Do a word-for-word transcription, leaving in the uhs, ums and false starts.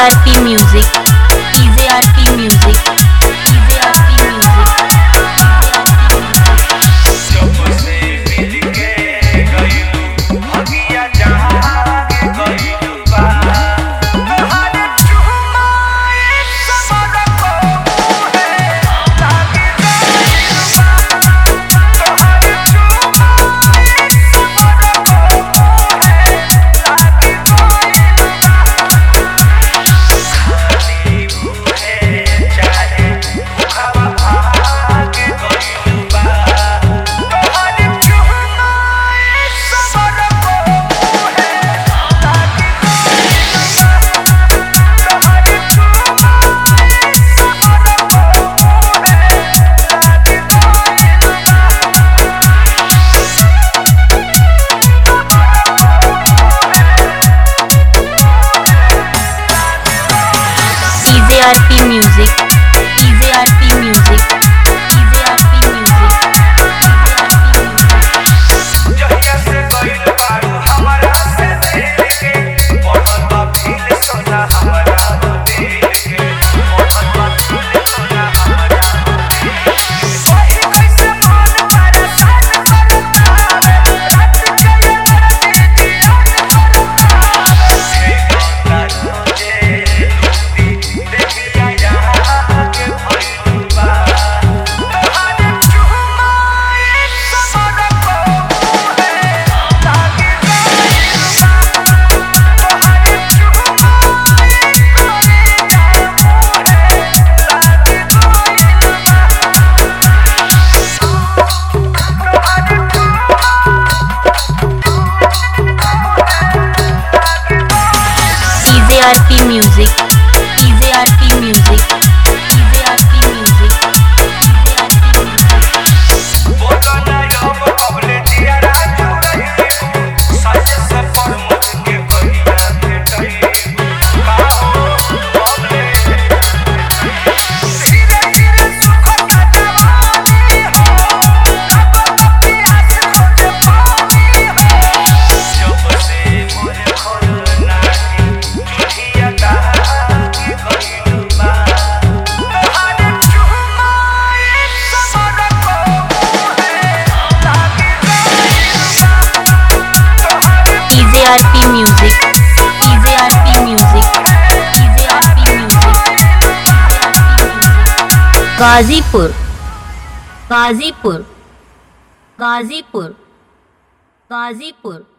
P Music, Easy R P Music, Easy R P Music, जब से मिल के गइलू भगिया जहाँ के गइलू बा तोहरे चुमाए समर को मुहे लागे गइलू बा तोहरे चुमाए समर को मुहे लागे गइलू बा खाली मुहे चाहे भूखवा भागे गइलू बा तोहरे चुमाए समर को मुहे लागे गइलू बा तोहरे चुमाए समर को मुहे लागे Easy R P Music, Easy R P Music, Easy R P Music, जहिया से गइल बारू हमरा से दिल के बढ़ल बा फील सोना हमरा दिल के बढ़ल बा फील सोना हमरा दिल के वही कैसे मन परेशान करता रात के याद जियान करता हे गंगा रोजे लूटी देखिया यहाँ के भइलू बा तोहरे चुमाए समर को मुहे लागे गइलू बा तोहरे चुमाए कलेजा मुहे लागे गइलू बा Easy R P Music, Easy R P Music, Easy R P Music, Easy R P Music. बोलो ना अब कबले दिया राजू रही सच से परमुख के कहिया भेटई काहो कबले धीरे धीरे सुख का जवानी हो अब प्यास खोज पानी हो जब से मोरे खोल नाटी चुटिया कहा के गइलू बा तोहरे चुमाए समर को मुहे लागे गइलू बा तोहरे Easy R P Music, Easy R P Music, Easy R P Music, Ghazipur, Ghazipur, Ghazipur, Ghazipur